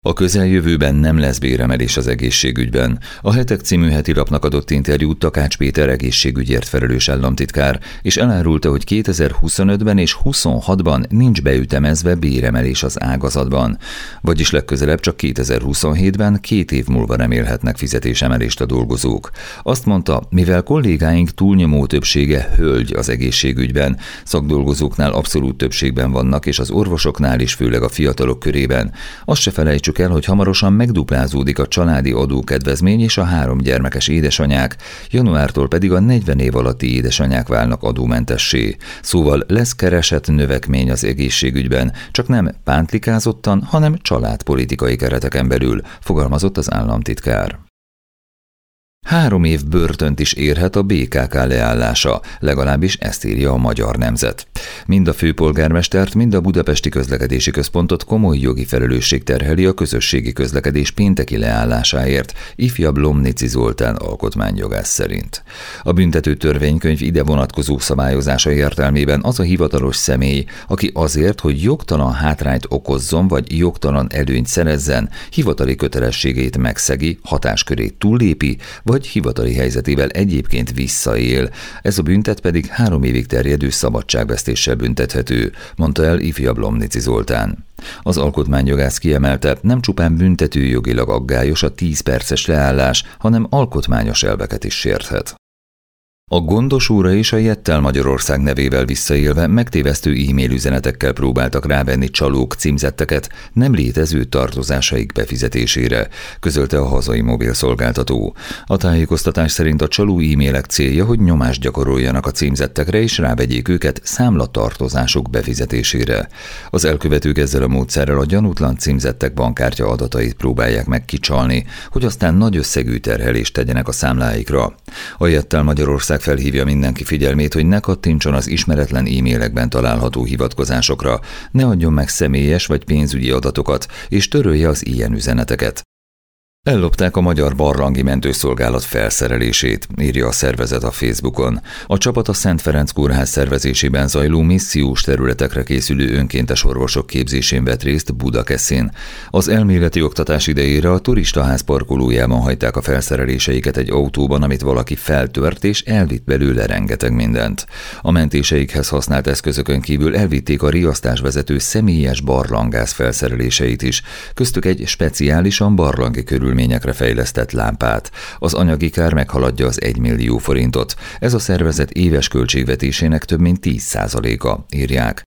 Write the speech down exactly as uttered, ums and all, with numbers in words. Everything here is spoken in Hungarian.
A közeljövőben nem lesz béremelés az egészségügyben. A Hetek című heti lapnak adott interjút Takács Péter egészségügyért felelős államtitkár, és elárulta, hogy kétezer-huszonötben és huszonhatban nincs beütemezve béremelés az ágazatban. Vagyis legközelebb csak kétezer-huszonhétben, két év múlva remélhetnek fizetésemelést a dolgozók. Azt mondta, mivel kollégáink túlnyomó többsége hölgy az egészségügyben, szakdolgozóknál abszolút többségben vannak, és az orvosoknál is, főleg a fiatalok körében. Azt se felejtsük el, hogy hamarosan megduplázódik a családi adókedvezmény, és a három gyermekes édesanyák, januártól pedig a negyven év alatti édesanyák válnak adómentessé. Szóval lesz keresett növekmény az egészségügyben, csak nem pántlikázottan, hanem családpolitikai kereteken belül, fogalmazott az államtitkár. Három év börtönt is érhet a bé ká ká leállása, legalábbis ezt írja a Magyar Nemzet. Mind a főpolgármestert, mind a Budapesti Közlekedési Központot komoly jogi felelősség terheli a közösségi közlekedés pénteki leállásáért, ifjabb Lomnici Zoltán alkotmányjogász szerint. A büntető törvénykönyv ide vonatkozó szabályozása értelmében az a hivatalos személy, aki azért, hogy jogtalan hátrányt okozzon vagy jogtalan előnyt szerezzen, hivatali kötelességét megszegi, hatáskörét túllépi, vagy hivatali helyzetével egyébként visszaél. Ez a büntet pedig három évig terjedő szabadságvesztéssel büntethető, mondta el ifjabb Lomnici Zoltán. Az alkotmányjogász kiemelte, nem csupán büntetőjogilag aggályos a tíz perces leállás, hanem alkotmányos elveket is sérthet. A Gondos úra és a Jettel Magyarország nevével visszaélve megtévesztő e-mail üzenetekkel próbáltak rávenni csalók címzetteket nem létező tartozásaik befizetésére, közölte a hazai mobilszolgáltató. A tájékoztatás szerint a csaló e-mailek célja, hogy nyomást gyakoroljanak a címzettekre és rávegyék őket számlatartozások befizetésére. Az elkövetők ezzel a módszerrel a gyanútlan címzettek bankkártya adatait próbálják meg kicsalni, hogy aztán nagy összegű terhelést tegyenek a számláikra. A Jettel Magyarország felhívja mindenki figyelmét, hogy ne kattintson az ismeretlen e-mailekben található hivatkozásokra, ne adjon meg személyes vagy pénzügyi adatokat, és törölje az ilyen üzeneteket. Ellopták a Magyar Barlangi Mentőszolgálat felszerelését, írja a szervezet a Facebookon. A csapat a Szent Ferenc Kórház szervezésében zajló missziós területekre készülő önkéntes orvosok képzésén vett részt Budakeszin. Az elméleti oktatás idejére a turistaház parkolójában hagyták a felszereléseiket egy autóban, amit valaki feltört és elvitt belőle rengeteg mindent. A mentéseikhez használt eszközökön kívül elvitték a riasztásvezető személyes barlangász felszereléseit is, köztük egy speciálisan barlangi körül körülményekre fejlesztett lámpát. Az anyagi kár meghaladja az egy millió forintot. Ez a szervezet éves költségvetésének több mint tíz százaléka, írják.